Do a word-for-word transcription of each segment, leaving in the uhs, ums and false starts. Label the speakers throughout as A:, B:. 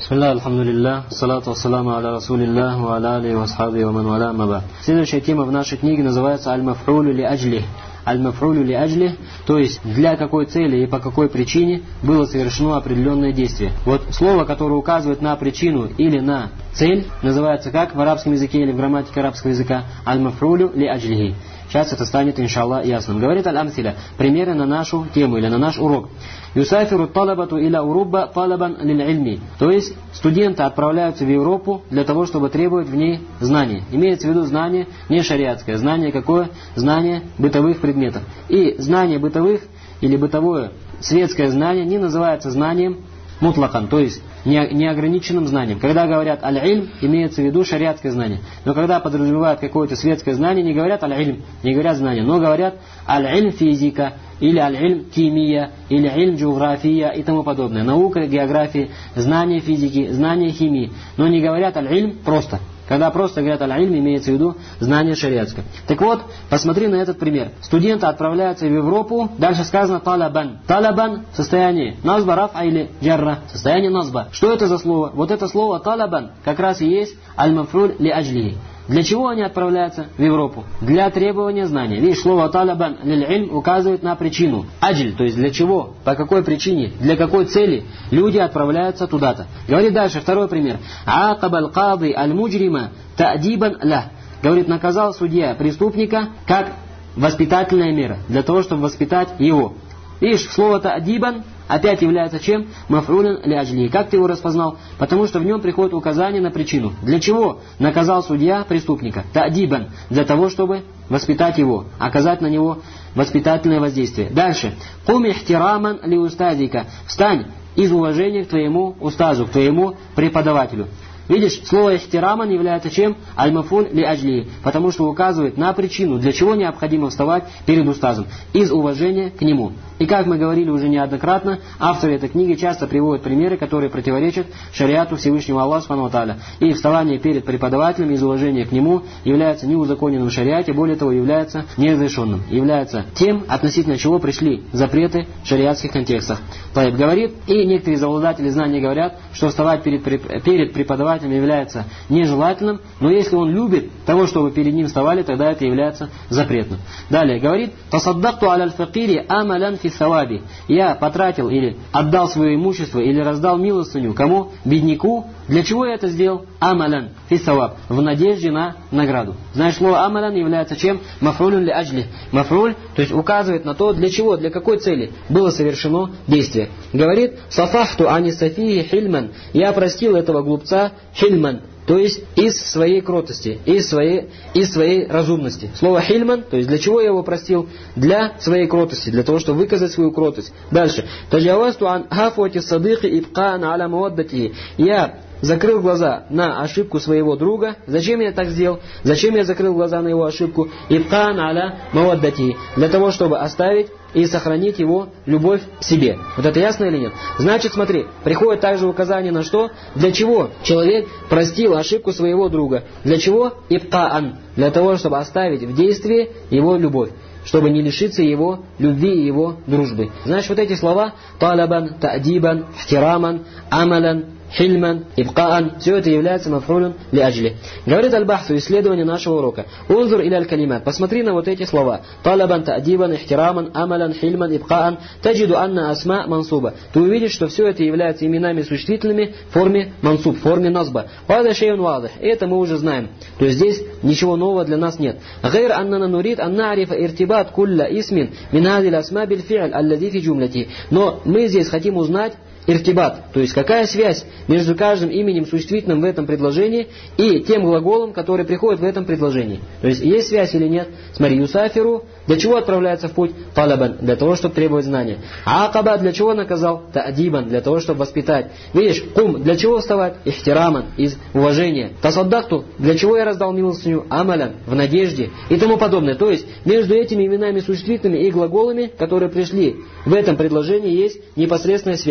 A: Бисмилля, алхамдулилля, салату вассаламу аля расулиллях, ва аля алейхи ва асхабихи ва ман валя, амма ба'д. Следующая тема в нашей книге называется «Аль-маф'улю ли аджлих». Аль-маф'улю ли аджлих, то есть для какой цели и по какой причине было совершено определенное действие. Вот слово, которое указывает на причину или на цель, называется как в арабском языке или в грамматике арабского языка «Аль-маф'улю ли аджлихи». Сейчас это станет, иншаллах, ясным. Говорит Аль-Амсиля, примеры на нашу тему или на наш урок. Юсафиру талабату иля уруба талабан лиль ильми. То есть студенты отправляются в Европу для того, чтобы требовать в ней знания. Имеется в виду знание не шариатское. Знание какое? Знание бытовых предметов. И знание бытовых или бытовое светское знание не называется знанием мутлакан, то есть неограниченным знанием. Когда говорят аль-ильм, имеется в виду шариатское знание. Но когда подразумевают какое-то светское знание, не говорят аль-ильм, не говорят знание, но говорят аль-ильм физика, или аль-ильм химия, или ильм география и тому подобное. Наука, география, знание физики, знание химии. Но не говорят аль-ильм просто. Когда просто говорят аль-ильм, имеется в виду знание шариатское. Так вот, посмотри на этот пример. Студенты отправляются в Европу, дальше сказано талабан. Талабан в состоянии назба, рафа или джарра, состояние назба. Что это за слово? Вот это слово талабан как раз и есть аль-маф'уль ли аджлихи. Для чего они отправляются в Европу? Для требования знания. Видишь, слово талабан лиль-ильм указывает на причину. Аджль, то есть для чего, по какой причине, для какой цели люди отправляются туда-то. Говорит дальше, второй пример. Аакабаль кады аль-муджрима та'дибан ля. Говорит, наказал судья преступника как воспитательная мера, для того, чтобы воспитать его. Видишь, слово та'дибан опять является чем? Маф'улен ли аджли. Как ты его распознал? Потому что в нем приходит указание на причину. Для чего наказал судья преступника? Та'дибан. Для того, чтобы воспитать его, оказать на него воспитательное воздействие. Дальше. Кум ихтираман ли устазика. Встань из уважения к твоему устазу, к твоему преподавателю. Видишь, слово ихтираман является чем? Аль-маф'уль ли аджли. Потому что указывает на причину, для чего необходимо вставать перед устазом. Из уважения к нему. И как мы говорили уже неоднократно, авторы этой книги часто приводят примеры, которые противоречат шариату Всевышнего Аллаха Субхану ва Тааля. И вставание перед преподавателем из уважения к нему является неузаконенным в шариате, более того, является неразрешенным. Является тем, относительно чего пришли запреты в шариатских контекстах. Таиб говорит, и некоторые завладатели знаний говорят, что вставать перед, перед преподавателем является нежелательным, но если он любит того, чтобы перед ним вставали, тогда это является запретным. Далее говорит, «Тасаддакту аля аль-факири амалян фи саваби». Я потратил или отдал свое имущество или раздал милостыню кому? Бедняку. Для чего я это сделал? Амалян фи саваб. В надежде на награду. Знаешь, слово амалян является чем? Маф'улюн ли аджли. Маф'уль, то есть указывает на то, для чего, для какой цели было совершено действие. Говорит, «Сафахту ани сафии хильман». Я простил этого глупца хильман. То есть из своей кротости, из своей, из своей разумности. Слово хильман, то есть для чего я его простил? Для своей кротости, для того, чтобы выказать свою кротость. Дальше. Таджавасту ан хафуати садыхи ибкаан аля муаддати. Я закрыл глаза на ошибку своего друга. Зачем я так сделал? Зачем я закрыл глаза на его ошибку? Ибкаан аля муаддати. Для того, чтобы оставить и сохранить его любовь к себе. Вот это ясно или нет? Значит, смотри, приходит также указание на что? Для чего человек простил ошибку своего друга? Для чего? Ибкаан. Для того, чтобы оставить в действии его любовь. Чтобы не лишиться его любви и его дружбы. Значит, вот эти слова талабан, та'дибан, ихтираман, амалан, хильман, ибкаан, все это является маф'улюн ли аджли. Говорит аль-бахсу, исследование нашего урока. Унзур иля аль-калимат. Посмотри на вот эти слова. Талабан, та'дибан, ихтираман, амалан, хильман, ибкаан. Таджиду анна асма мансуба. Ты увидишь, что все это является именами существительными в форме мансуб, в форме назба. Вада шейун вадых. Это мы уже знаем. То есть здесь ничего нового для нас нет. Гайр аннана нурид ан на'рифа иртибат кулля исмин мин хази аль-асма биль фи'л аллади фи джумлати. Но мы здесь хотим узнать иртибат, то есть какая связь между каждым именем существительным в этом предложении и тем глаголом, который приходит в этом предложении. То есть есть связь или нет? Смотри, юсафиру, для чего отправляется в путь? Талабан, для того, чтобы требовать знания. Аакаба, для чего наказал? Та'дибан, для того, чтобы воспитать. Видишь, кум, для чего вставать? Ихтираман, из уважения. Тасаддакту, для чего я раздал милостыню? Амалян, в надежде и тому подобное. То есть между этими именами существительными и глаголами, которые пришли в этом предложении, есть непосредственная связь.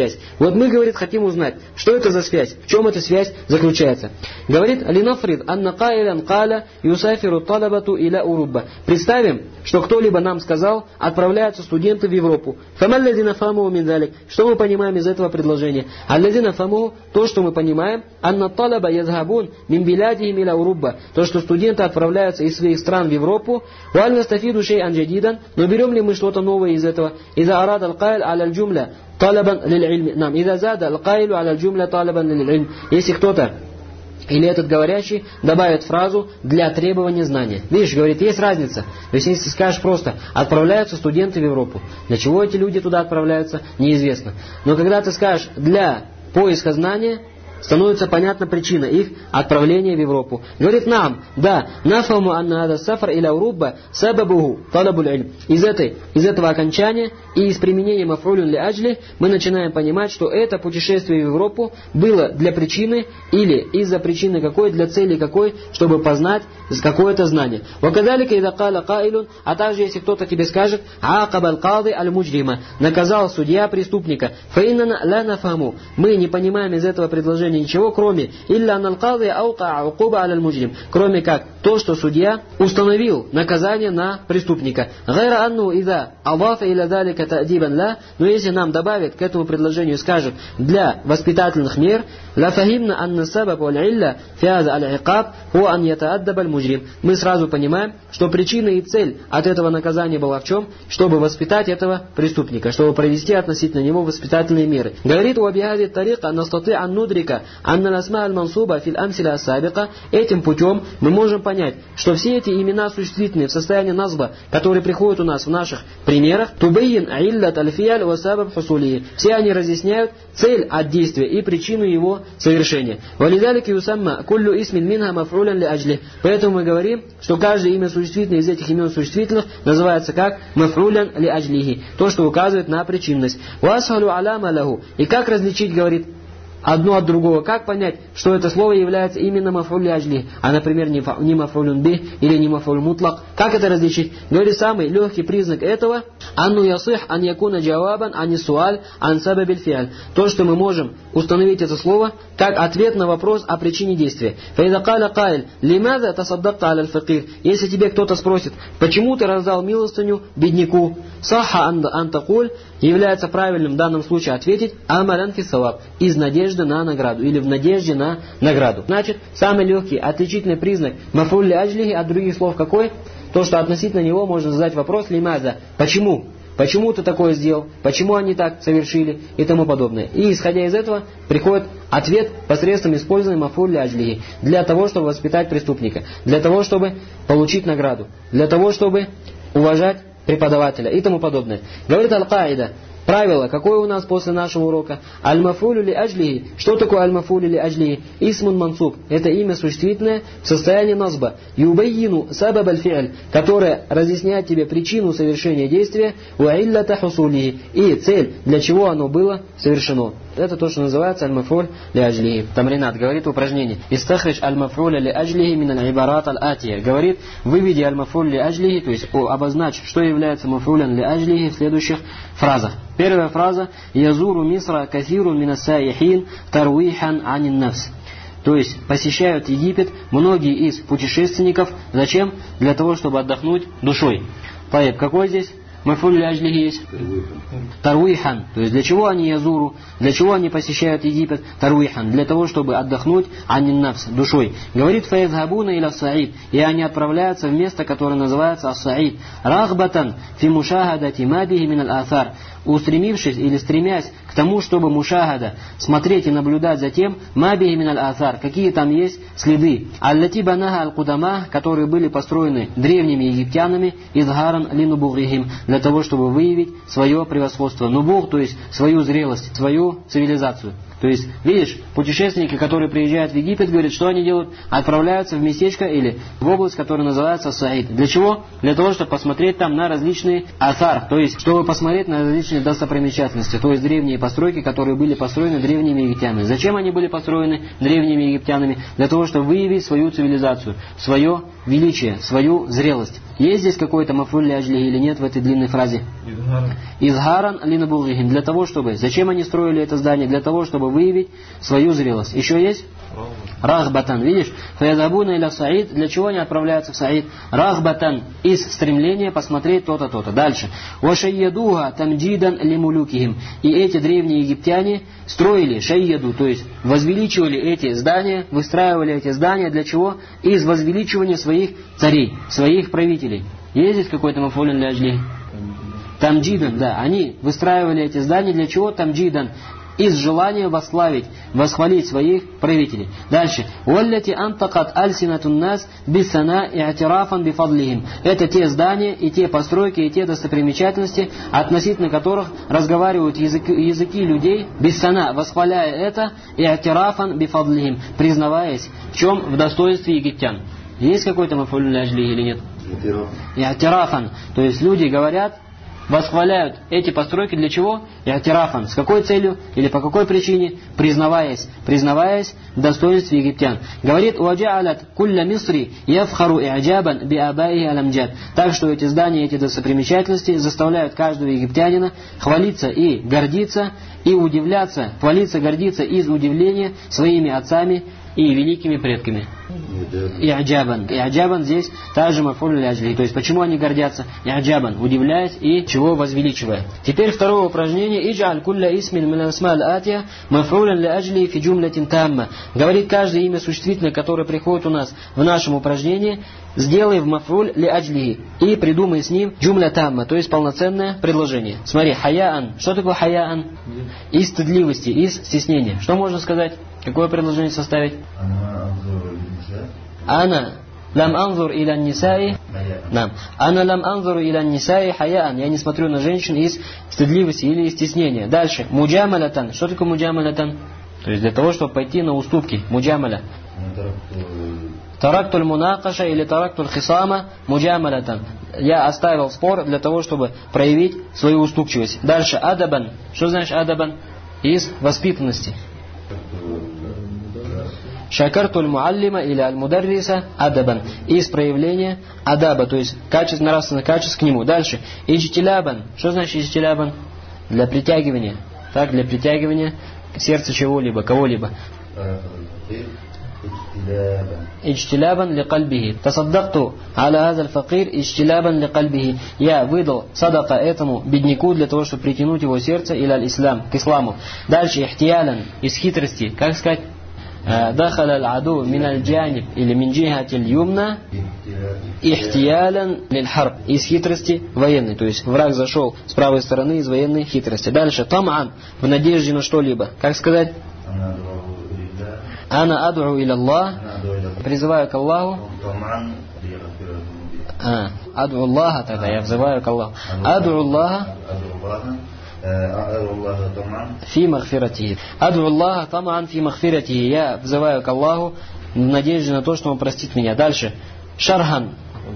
A: Вот мы, говорит, хотим узнать, что это за связь, в чем эта связь заключается. Говорит, линафрид анна каилян каля юсафиру талабату иля урубба. Представим, что кто-либо нам сказал, отправляются студенты в Европу. Фамалладина фаму миндалик. Что мы понимаем из этого предложения? Алладина фаму, то, что мы понимаем, анна талаба язхабун мин билядихим иля урубба. То, что студенты отправляются из своих стран в Европу. Валь настафиду шей'ан джадидан. Но берем ли мы что-то новое из этого? Иза арад аль-кайл аля-аль-джумля талабан лиль-ильм. Нам. Иза зада аль-кайлу аля-аль-джумля талабан лиль-ильм. Если кто-то или этот говорящий добавит фразу «для требования знания». Видишь, говорит, есть разница. То есть, если скажешь просто «отправляются студенты в Европу». Для чего эти люди туда отправляются, неизвестно. Но когда ты скажешь «для поиска знания», становится понятна причина их отправления в Европу. Говорит нам, да, нафаму анна ада сафар иля урубба сабабуху талабуль ильм. Из этой, из этого окончания и из применения маф'улюн ли аджли мы начинаем понимать, что это путешествие в Европу было для причины или из-за причины какой, для цели какой, чтобы познать какое-то знание. Вакадалика ида каля каилун, а также если кто-то тебе скажет акабаль кады аль муджрима, наказал судья преступника, фаиннана ла нафаму, мы не понимаем из этого предложения ничего, кроме илля аналкады аука аукуба аль муджрим, кроме как то, что судья установил наказание на преступника. Гайра анну ида алдафа иля далика та'дибан ла, но если нам добавит к этому предложению, скажет для воспитательных мер, ла фахимна анна сабаб валь илля фиаза аль-икаб хуа ан ятааддаба аль муджрим. Мы сразу понимаем, что причина и цель от этого наказания была в чем? Чтобы воспитать этого преступника, чтобы провести относительно него воспитательные меры. Говорит у абихади тарика настаты ан нудрика анна насма аль-мансуба фил амсиля ас-сабика. Этим путем мы можем понять, что все эти имена существительные в состоянии назба, которые приходят у нас в наших примерах, тубайин аиллат аль-фиаль ва сабаб хусулии. Все они разъясняют цель от действия и причину его совершения. Валидалики юсамма куллю исмин минха маф'улян ли аджли. Поэтому мы говорим, что каждое имя существительное из этих имен существительных называется как маф'улян ли аджлихи, то, что указывает на причинность. Васхалу аляма лаху. И как различить, говорит, одно от другого. Как понять, что это слово является именно маф'уль ли аджли, а, например, не маф'улюн бих или не маф'уль мутлак? Как это различить? Говорит, самый легкий признак этого анну ясих ан якуна джавабан ани суаль ан сабабиль фиаль. То, что мы можем установить это слово как ответ на вопрос о причине действия. Фаида каля каиль лимаза тасаддакта аля аль-факир. Если тебе кто-то спросит, почему ты раздал милостыню бедняку, саха ан такуль, является правильным в данном случае ответить амалян фи саваб, из надежды на награду или в надежде на награду. Значит, самый легкий отличительный признак маф'уль ли аджлихи от других слов какой? То, что относительно него можно задать вопрос лимаза, почему? Почему ты такое сделал? Почему они так совершили? И тому подобное. И исходя из этого приходит ответ посредством использования маф'уль ли аджлихи для того, чтобы воспитать преступника, для того, чтобы получить награду, для того, чтобы уважать преподавателя и тому подобное. Говорит аль-каида, правило, какое у нас после нашего урока? Аль-маф'улю ли аджлихи. Что такое аль-маф'улю ли аджлихи? Исмун мансуб. Это имя существительное в состоянии назба. Юбайину сабаб аль-фи'аль, которое разъясняет тебе причину совершения действия, ва иллата хусулихи, и цель, для чего оно было совершено. Это то, что называется аль-маф'уль ли аджлихи. Тамринат говорит упражнение. Истахридж аль-маф'уль ли аджлихи мин аль-ибарат аль-атия. Говорит, выведи аль-маф'уль ли аджлихи, то есть обозначь, что является маф'улян ли аджлихи в следующих фразах. Первая фраза «Язуру Мисра кафиру минасаихин тарвихан анин нафс». То есть посещают Египет многие из путешественников. Зачем? Для того, чтобы отдохнуть душой. Таиб, какой здесь маф'уль ли аджлихи есть? Тарвихан. То есть для чего они язуру? Для чего они посещают Египет? Тарвихан. Для того, чтобы отдохнуть анин нафс, душой. Говорит фаизхабуна иля саид. И они отправляются в место, которое называется ас-саид. Рахбатан фи мушахадати мабихи мин аль-аthар. Устремившись или стремясь к тому, чтобы мушахада, смотреть и наблюдать за тем, мабихи мин аль-аthар, какие там есть следы, аллати банаха аль-кудама, которые были построены древними египтянами, изгаран линубугрихим, для того, чтобы выявить свое превосходство. Нубуг, то есть свою зрелость, свою цивилизацию. То есть, видишь, путешественники, которые приезжают в Египет, говорят, что они делают? Отправляются в местечко или в область, которая называется Саид. Для чего? Для того, чтобы посмотреть там на различные асар, то есть, чтобы посмотреть на различные достопримечательности, то есть древние постройки, которые были построены древними египтянами. Зачем они были построены древними египтянами? Для того, чтобы выявить свою цивилизацию, свое величие, свою зрелость. Есть здесь какой-то мафуль ли аджли или нет в этой длинной фразе? Изгаран линабулгихим. Для того, чтобы... Зачем они строили это здание? Для того, чтобы выявить свою зрелость. Еще есть? Рахбатан. Видишь? Фаядабуна иля Саид. Для чего они отправляются в Саид? Рахбатан. Из стремления посмотреть то-то, то-то. Дальше. Вашайядуха тамджидан лимулюкихим. И эти древние египтяне строили шайяду, то есть возвеличивали эти здания, выстраивали эти здания. Для чего? Из возвеличивания своих царей, своих правителей. Есть здесь какой-то мафулин ля аджли? Тамджидан, да. Они выстраивали эти здания для чего? Тамджидан. Из желания восславить, восхвалить своих правителей. Дальше. «Валляти антакат альсинатун нас бисана и атирафан бифадлихим». Это те здания и те постройки и те достопримечательности, относительно которых разговаривают языки, языки людей, бисана, восхваляя это, и атирафан бифадлихим, признаваясь в чем? В достоинстве египтян. Есть какой-то мафуль ля аджли или нет? И атирафан. То есть люди говорят, восхваляют эти постройки для чего? И'тирафан. С какой целью? Или по какой причине? Признаваясь. Признаваясь в достоинстве египтян. Говорит, «Уаджа'алят кулля мисри яфхару и'джабан би'абаихи аламджад». Так что эти здания, эти достопримечательности заставляют каждого египтянина хвалиться и гордиться, и удивляться, хвалиться, гордиться из удивления своими отцами и великими предками. И'джабан. И'джабан здесь также мафуль ля аджли. То есть почему они гордятся? И'джабан. Удивляясь и чего возвеличивая. Теперь второе упражнение. Идж'аль кулля исмин мин асма'аль атия мафулан ля аджли фи джумлатин тамма. Говорит, каждое имя существительное, которое приходит у нас в нашем упражнении, сделай в мафуль ля аджли и придумай с ним джумля тамма, то есть полноценное предложение. Смотри, хаяан. Что такое хаяан? Из стыдливости, из стеснения. Что можно сказать? Какое предложение составить? Ана лам анзур иля нисаи. Нам. Ана лам анзуру иля нисаи хаяан. Я не смотрю на женщин из стыдливости или из стеснения. Дальше. Муджамалатан. Что такое муджамалатан? То есть для того, чтобы пойти на уступки. Муджамаля. Тарактуль мунакаша или тарактуль хисама муджамалатан. Я оставил спор для того, чтобы проявить свою уступчивость. Дальше. Адабан. Что значит адабан? Из воспитанности. Шакартуль муаллима или аль-мударриса адабан. Из проявления адаба, то есть качество, нравственное качество к нему. Дальше. Иджтилябан. Что значит иджтилябан? Для притягивания. Так, для притягивания сердца чего-либо, кого-либо. Иджтилябан ли кальбихи. Тасаддакту аля хазаль факир иджтилябан ли кальбихи. Я выдал садака этому бедняку для того, чтобы притянуть его сердце или аль-ислам, к исламу. Дальше. Ихтиялян. Из хитрости. Как сказать? Дахал аль-аду мин аль-джаниб или мин джихати аль-юмна ихтиялян лиль-харб. Из хитрости военной. То есть враг зашел с правой стороны из военной хитрости. Дальше. Там'ан. В надежде на что-либо. Как сказать? Ана аду иля Аллах. Призываю к Аллаху. А, аду Аллаха тогда. Я взываю к Аллаху. Аду Аллаха. Фи махфиратихи. Аду Аллаха таман фи махфиратихи. Я взываю к Аллаху в надежде на то, что Он простит меня. Дальше. Шархан.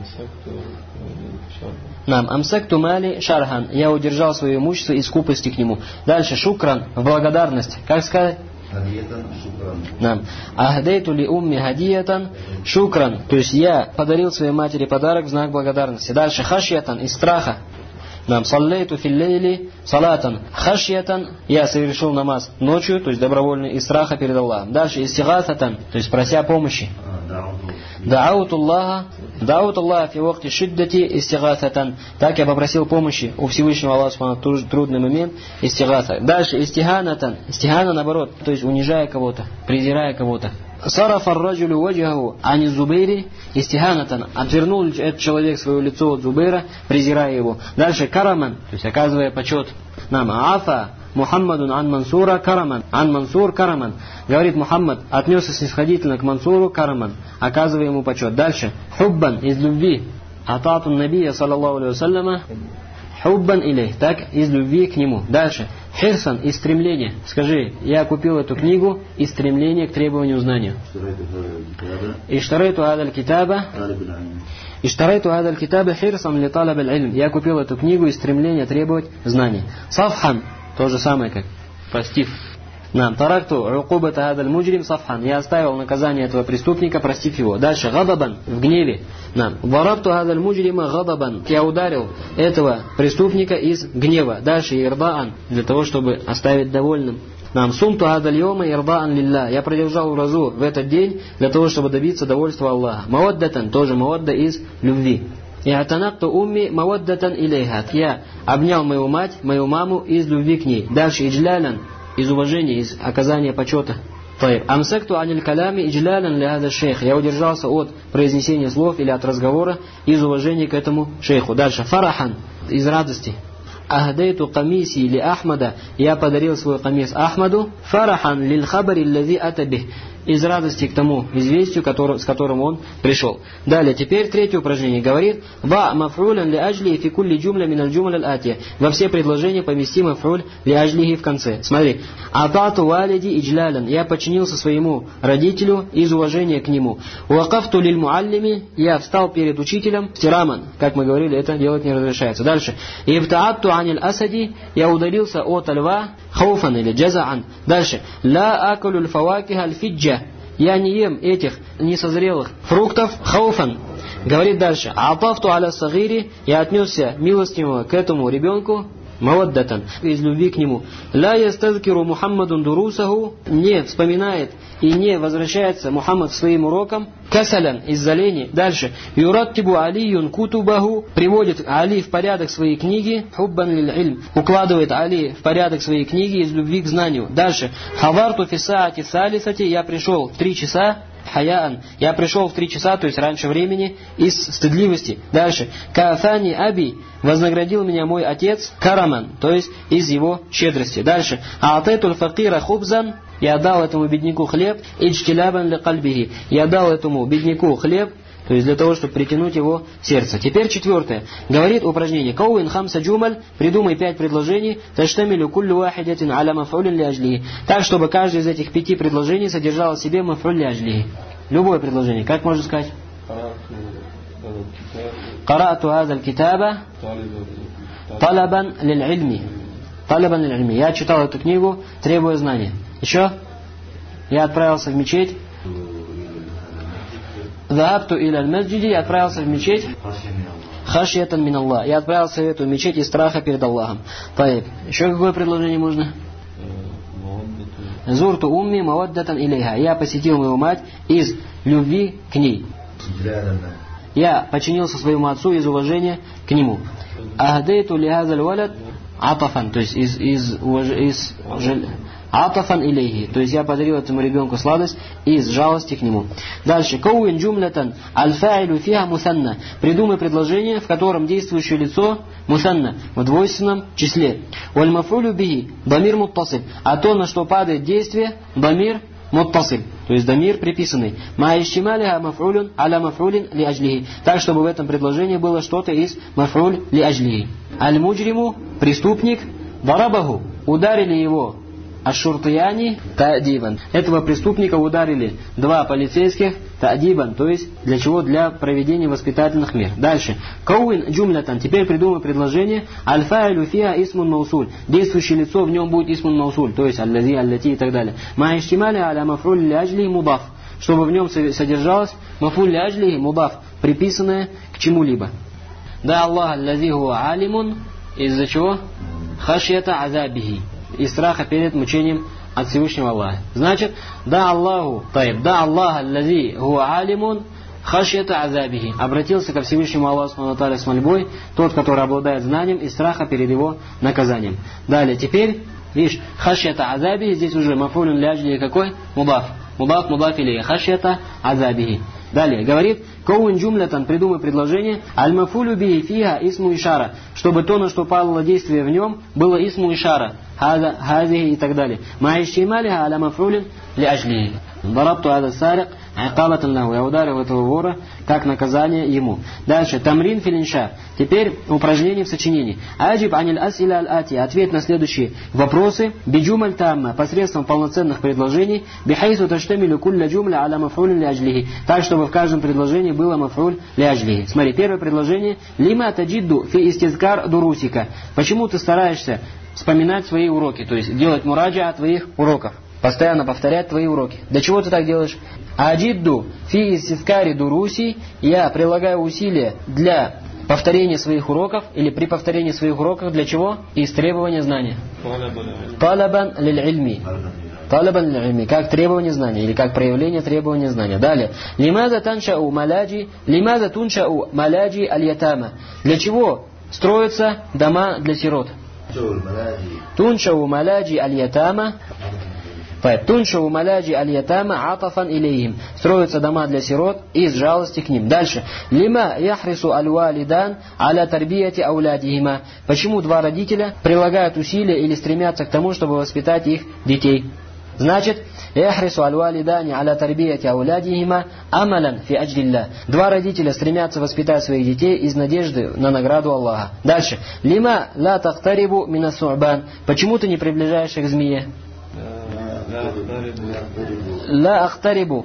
A: Нам. Амсакту мали шархан. Я удержал свое имущество из скупости к нему. Дальше. Шукран. В благодарность. Как сказать? Нам. Ахдейту ли умми хадиятан шукран. То есть я подарил своей матери подарок в знак благодарности. Дальше. Хашьятан. Из страха. Нам. Саллейту филлейли салатан. Хашьятан. Я совершил намаз ночью, то есть добровольно, из страха перед Аллахом. Дальше. Истигасатан. То есть прося помощи. Да'аут Аллаха. Да'аут Аллаха фи вакти шиддати истигасатан. Так я попросил помощи у Всевышнего Аллаха в трудный момент. Истигаса. Дальше. Истиганатан. Истигана наоборот. То есть унижая кого-то, презирая кого-то. Сарафа ар-раджулю ваджаху ани Зубейри истиганатан. Отвернул этот человек свое лицо от Зубейра, презирая его. Дальше. Караман. То есть оказывая почет. Нам. Афа Мухаммадун ан Мансура караман. Ан Мансур караман. Говорит Мухаммад, отнесся снисходительно к Мансуру караман, оказывая ему почет. Дальше. Хуббан. Из любви. Ататун набия саллаллаху алейхи вассаляма. Хуббан илей. Так, из любви к нему. Дальше. Хирсан из стремления. Скажи, я купил эту книгу из стремления к требованию знания. Иштарайту адаль китаба. Иштарайту адаль китаба хирсан ли талаб аль-илм. Я купил эту книгу из стремления требовать знаний. Сафхан. То же самое, как простив. Нам. Таракту рукубата адаль муджрим сафхан. Я оставил наказание этого преступника, простив его. Дальше. Гадабан. В гневе. Нам. Варабту адаль муджрима гадабан. Я ударил этого преступника из гнева. Дальше. Ирдаан. Для того, чтобы оставить довольным. Нам. Сумту адаль йома ирдаан лилля. Я продержал уразу в этот день для того, чтобы добиться довольства Аллаха. Маваддатан. Тоже мавадда из любви. Я атанакту умми маваддатан илейхат. Я обнял мою мать, мою маму из любви к ней. Дальше. Иджлялян. Из уважения, из оказания почета. Амсакту аниль калями иджлялян ля хаза шейх. Я удержался от произнесения слов или от разговора из уважения к этому шейху. Дальше. Фарахан. Из радости. Ахдейту камиси ли Ахмада. Я подарил свой камис Ахмаду. Фарахан лиль хабари лази атабих. Из радости к тому известию, который, с которым он пришел. Далее, теперь третье упражнение говорит: «Ва мафрулян ли ажли фи кулли джумля миналь джумля аль-атия». Во все предложения помести мафруль ли ажлихи в конце. Смотри. «Атату валиди иджлялян». Я подчинился своему родителю из уважения к нему. «Уакафту лиль муаллими». Я встал перед учителем. «Тираман». Как мы говорили, это делать не разрешается. Дальше. «Ибтаатту аниль асади». Я удалился от льва. «Хауфан» или «джазаан». Дальше. «Ла акулю фавакиха аль-фиджа». Я не ем этих несозрелых фруктов. Хауфан. Говорит дальше. Атафту аля сагири. Я отнесся милостиво к этому ребенку. Маваддатан. Из любви к нему. Ла ястазкиру Мухаммадун дурусаху. Не вспоминает и не возвращается Мухаммад к своим урокам. Касалян. Из-за лени. Дальше. Юраттибу алиюн кутубаху. Приводит Али в порядок свои книги. Хуббан лиль ильм. Укладывает Али в порядок свои книги из любви к знанию. Дальше. Хаварту фисаати салисати. Я пришел в три часа. Хаяан. Я пришел в три часа, то есть раньше времени, из стыдливости. Дальше. Каафани аби. Вознаградил меня мой отец. Караман. То есть из его щедрости. Дальше. Аатетуль факира хубзан. Я дал этому бедняку хлеб. Иджтилябан ли кальбихи. Я дал этому бедняку хлеб, то есть для того, чтобы притянуть его сердце. Теперь четвертое. Говорит упражнение. Кауин хамса джумаль. Придумай пять предложений. Таштамилю куллю вахидятин аля маф'улин ли ажлихи. Так, чтобы каждое из этих пяти предложений содержало в себе маф'уль ли ажлихи. Любое предложение. Как можно сказать? Карату азаль китаба талабан лиль ильми. Талабан лиль ильми. Я читал эту книгу, требуя знания. Еще? Я отправился в мечеть. Захабту иля аль-масджиди. Я отправился в мечеть. Хашьятан мин Аллах. Я отправился в эту мечеть из страха перед Аллахом. Таиб. Еще какое предложение можно? Зурту умми маваддатан илейха. Я посетил мою мать из любви к ней. Я подчинился своему отцу из уважения к нему. Ахдейту ли хазаль валад атафан. То есть из, из, из, из атафан илейхи. То есть я подарил этому ребенку сладость из жалости к нему. Дальше. Кауин джумлятан аль-фаилю фиха мусанна. Придумай предложение, в котором действующее лицо мусанна в двойственном числе. Валь-мафрулю бихи дамир муттасиль. А то, на что падает действие, дамир муттасиль. То есть дамир приписанный. Ма ищималиха мафрулюн аля мафрулин ли ажлихи. Так, чтобы в этом предложении было что-то из мафруль ли ажлихи. Аль-муджриму, преступник, дарабаху, ударили его Аш-Шуртияни та'дибан. Этого преступника ударили два полицейских та'дибан, то есть для чего? Для проведения воспитательных мер. Дальше. Кауин джумлятан. Теперь придумай предложение. Аль-фаилю фиа исмун маусуль. Действующее лицо в нем будет исмун маусуль, то есть аль-лази, аль-лати и так далее. Ма иштимали аля мафруль ли ажли мудаф. Чтобы в нем содержалось мафруль ли ажли мудаф, приписанное к чему-либо. Да Аллах аль-лази хуа алимун. Из-за чего? Хашьята азабихи. И страха перед мучением от Всевышнего Аллаха. Значит, да Аллаху, таиб, да Аллах аллази хуа алимун хашьята азабихи. Обратился ко Всевышнему Аллаху субхану ва тааля с мольбой, тот, который обладает знанием и страха перед его наказанием. Далее, теперь, видишь, хашьята азабихи, здесь уже мафулюн ли ажли какой? Мудаф. Мудаф, мудаф или хашьята азабихи. Далее, говорит, кауин джумлятан, придумай предложение, аль-мафулю бихи фиха исму ишара, чтобы то, на что падало действие в нем, было исму ишара, хаза, хазихи и так далее. Ма иштималиха аля мафулин ли ажлихи. Дарабту ада сарик акабатан лаху, я ударил этого вора как наказание ему. Дальше, тамрин филинша. Теперь упражнение в сочинении. Аджиб аниль асиля аль-ати. Ответ на следующие вопросы. Биджумаль тамма. Посредством полноценных предложений. Бихайсу таштамилю кулля джумля аля мафрулин ли аджлихи. Так, чтобы в каждом предложении было мафруль ли аджлихи. Смотри, первое предложение. Лима таджидду фи истизкар дурусика. Почему ты стараешься вспоминать свои уроки? То есть делать мураджа от твоих уроков. Постоянно повторять твои уроки. Для чего ты так делаешь? Аджидду фи истизкари дуруси. Я прилагаю усилия для повторения своих уроков или при повторении своих уроков для чего? Из требования знания. Талабан лиль-ильми. Талабан лиль-ильми. Как требование знания или как проявление требования знания. Далее. Лимаза таншау маладжи. Лимаза туншау маладжи аль-ятама. Для чего строятся дома для сирот? Туншау маладжи аль-ятама. Туншау маладжи аль-ятама атафан илейхим. Строятся дома для сирот из жалости к ним. Дальше. Лима яхрису аль-валидан аля тарбияти аулядихима. Почему два родителя прилагают усилия или стремятся к тому, чтобы воспитать их детей? Значит, яхрису аль-валидани аля тарбияти аулядихима амалян фи аджлилля. Два родителя стремятся воспитать своих детей из надежды на награду Аллаха. Дальше. Лима ла тахтарибу мина су'бан. Почему ты не приближаешься к змее? Ла ахтарибу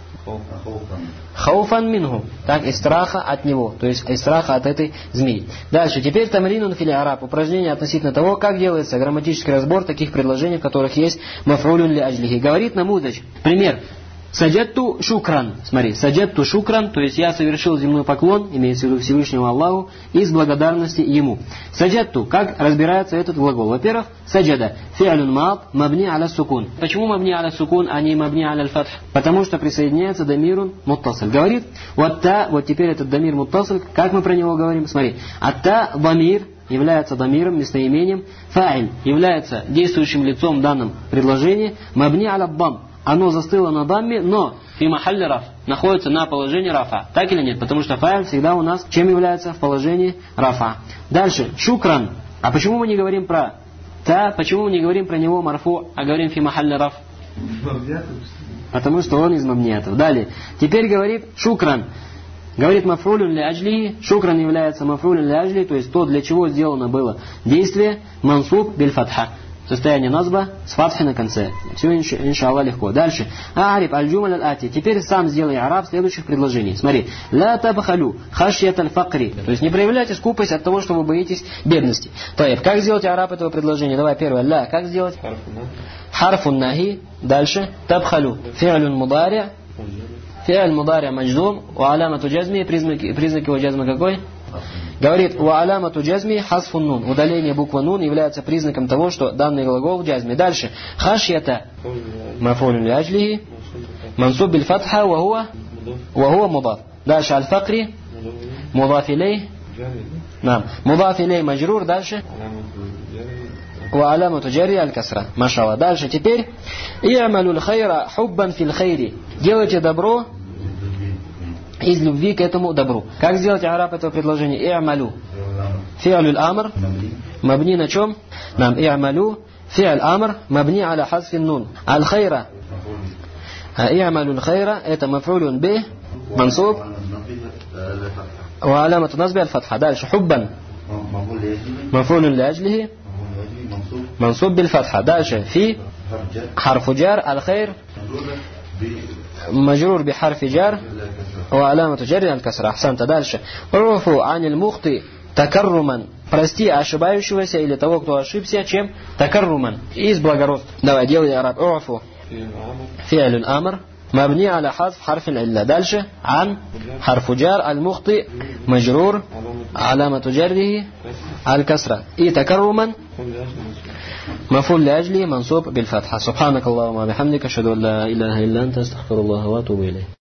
A: хауфан минху. Так, из страха от него. То есть из страха от этой змеи. Дальше. Теперь тамринун фили араб. Упражнение относительно того, как делается грамматический разбор таких предложений, в которых есть мафрулюн ли аджлихи. Говорит намудж. Пример. Саджатту шукран. Смотри, саджатту шукран, то есть я совершил земной поклон, имеется в виду Всевышнему Аллаху, из благодарности Ему. Саджатту, как разбирается этот глагол? Во-первых, саджада, фи'алюн мад, мабни аля сукун. Почему мабни аля сукун, а не мабни аля фатх? Потому что присоединяется дамирун муттасиль. Говорит, вот та, вот теперь этот дамир муттасиль, как мы про него говорим? Смотри, атта дамир является дамиром, местоимением, фа'иль является действующим лицом в данном предложении, мабни аля бам. Оно застыло на дамме, но фи махалли раф находится на положении рафа. Так или нет? Потому что фа'иль всегда у нас чем является? В положении рафа. Дальше. Шукран. А почему мы не говорим про та? Почему мы не говорим про него марфу, а говорим фи махалли раф? Потому что он из мабниятов. Далее. Теперь говорит шукран. Говорит мафрулюн ли аджли. Шукран является мафрулюн ли аджли, то есть то, для чего сделано было действие мансуб биль фатха. Состояние назба с фатхи на конце. Все, иншаллах, легко. Дальше. Аариф аль-джумаль аль-ати. Теперь сам сделай араб следующих предложений. Смотри. Ла табхалю хашьят аль-факри. То есть не проявляйте скупость от того, что вы боитесь бедности. Таиб. Как сделать араб этого предложения? Давай первое. Ла. Как сделать? Харфун нахи. Дальше. Табхалю. Фи'алюн мудари. Фи'аль мудари мадждум. Ва алямату джазми. Признаки, признаки его джазма какой? Говорит, у алямату джазми хасфун нун. Удаление буквы нун является признаком того, что данный глагол в джазме. Дальше. Хашьята мафулюн ли аджлихи. Мансуб биль фатха ва хуа ва хуа мудаф. Дальше аль-факри мудаф илей. Нам. Мудаф илей маджрур. Дальше. Ва алямату джарри аль-касра. Машалла. Дальше теперь. И'малюл хайра хуббан фил хайри. Делайте добро из любви к этому добру. Как сделать араб этого предложения? И'малю. Фи'алюл амр. Мабни на чем? Нам. И'малю. Фи'аль амр. Мабни аля хазфин нун. Аль-хайра. И'малюл хайра. Это мафрулюн бih. Мансуб. Ва алямату назби аль-фатха. Дальше. Хуббан. Мафрулюн ли аджлихи. Мансуб биль фатха. Дальше. Фи. Харфу джар. Аль-хайр. مجرور بحرف جر وعلامة جر الكسرة. أحسنت. Дальше. عفو عن المخطئ تكرما. Прости ошибающегося или того, кто ошибся, чем такарруман. Из благородства. Давай, делай араб. عفو. فعل الأمر مبني على حذف حرف العلة. دالشه عن حرف جار المخطئ مجرور علامة جره الكسرة. إي تكرما مفعول لأجله منصوب بالفتحة. سبحانك اللهم وبحمدك أشهد أن لا إله إلا أنت أستغفر الله وأتوب إليه.